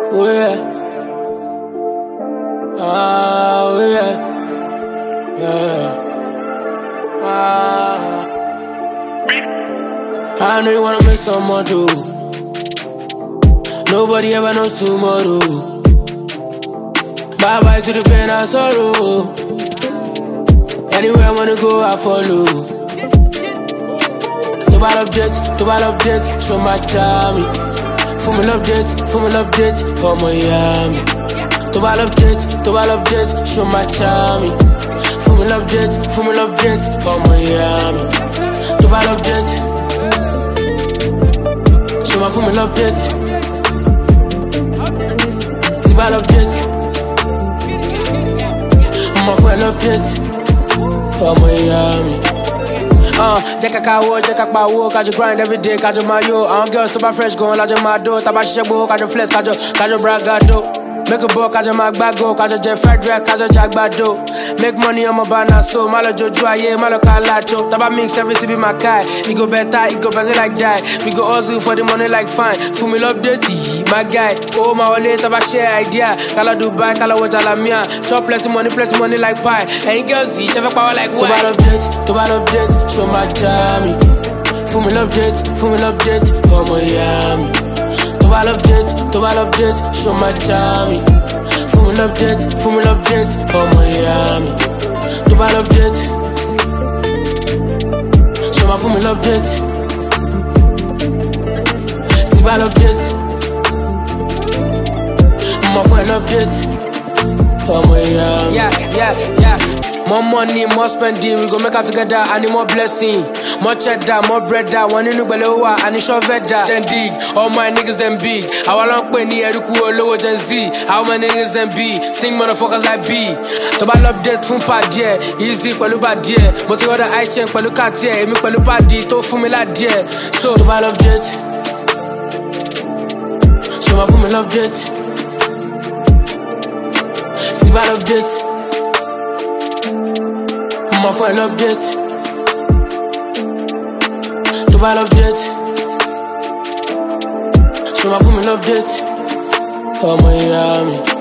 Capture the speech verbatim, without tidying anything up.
Oh yeah. Ah, oh yeah. Yeah. Ah. I know you wanna make some more do. Nobody ever knows tomorrow. Bye bye to the pain and sorrow. Anywhere I wanna go, I follow. To ball update, to ball update, show my charm. For me update, for me update, oh Miami. To ball update, to ball update, show my charm. For me update, for me update, oh Miami. To ball update, show my for me update. To ball update, my friend update, oh Miami. Uh, Jacka Kawo, Jacka Pawo, Kajo grind every day, Kajo Mayo. I don't get super fresh, going Lajo Mado, Tabashabo, Kajo Flex, Kajo, Kajo Bragado. Make a book, Kajo Magbago, Kajo Jeff Frederick, Kajo Jagbado. Make money on my banana, so Malo Jojoye, Malo Kalacho. Taba mix every C B my kai. It go better, it go better like that. We go hustle for the money like fine. For me love dirty, my guy. Oh, my only Taba share idea. Kala Dubai, Kala Wajalamia. Chop plenty money, plenty money like pie. And girls see, Chef Power like what? To ball update, to ball update, show my jammy. For me love date, for me love date, oh Miami. To ball update, to ball update, show my jammy. For me love date, for me love date, oh Miami. To ball update, show my for me love date. To ball update, my friend update, oh Miami. Yeah, yeah, yeah. More money, more spending, we go make it together, I need more blessing. More cheddar, more bread, one in Ubelewa, and it's short veda. Gen dig, all my niggas them big. I want penny, Eriku, lower Gen Z. How many niggas them be? Sing motherfuckers like B. To ball update from Padia, easy, Paluba dear. But you other ice check, Paluka tear, Emi Palupa D, to Fumila dear. So, to ball update, show my Fumila update. To ball update. My friend update, to ball update, show my phone update, oh Miami.